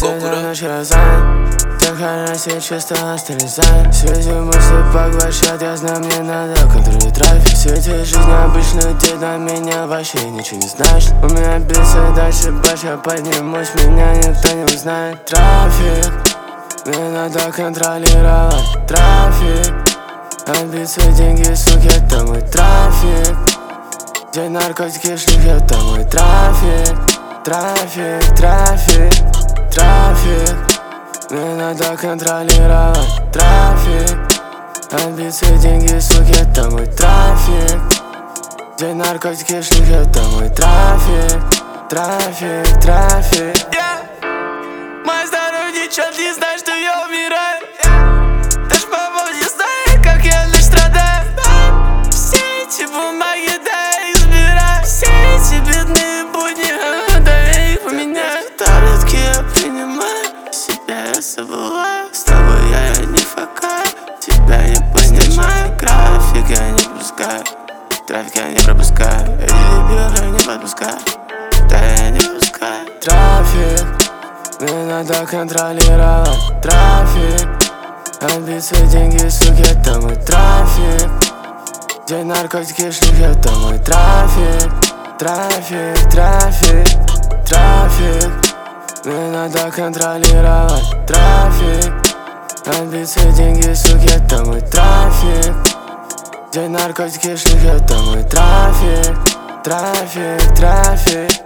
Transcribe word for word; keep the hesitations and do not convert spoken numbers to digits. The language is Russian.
Сегодня ночь разан, так Россия чисто остались. Связи мысли поглощат, я знаю, мне надо контролировать трафик. В свете жизни обычно ты на меня вообще ничего не знаешь. У меня биться дальше больше, я поднимусь, меня никто не узнает. Трафик, мне надо контролировать трафик. Амбиции, деньги, суки, это мой трафик. Где наркотики, шлюхи, это мой трафик. Трафик, трафик, трафик. Мне надо контролировать трафик. Амбиции, деньги, суки, это мой трафик. Где наркотики, шлюхи, это мой трафик. Трафик, трафик. yeah. Моя здоровье, черт не знает, что я умираю. yeah. Даже баба не знает, как я лишь страдаю. Все эти бумаги, да, я их забираю. Все эти бедные будни, а, да, я их поменяю. Таблетки я принимаю, себя я забываю. С тобой я не факаю, тебя не понимаю. График я не пропускаю, трафик я не пропускаю. Эти дебилы я не подпускаю, да, я не пропускаю. Трафик, мне надо контролировать трафик. Амбиции, деньги, суки, это мой трафик. Где наркотики, шлюхи, это мой трафик. Трафик, трафик, трафик. Мне надо контролировать трафик. Амбиции, деньги, суки, это мой трафик. Где наркотики, шлюхи, это мой трафик. Трафик, трафик.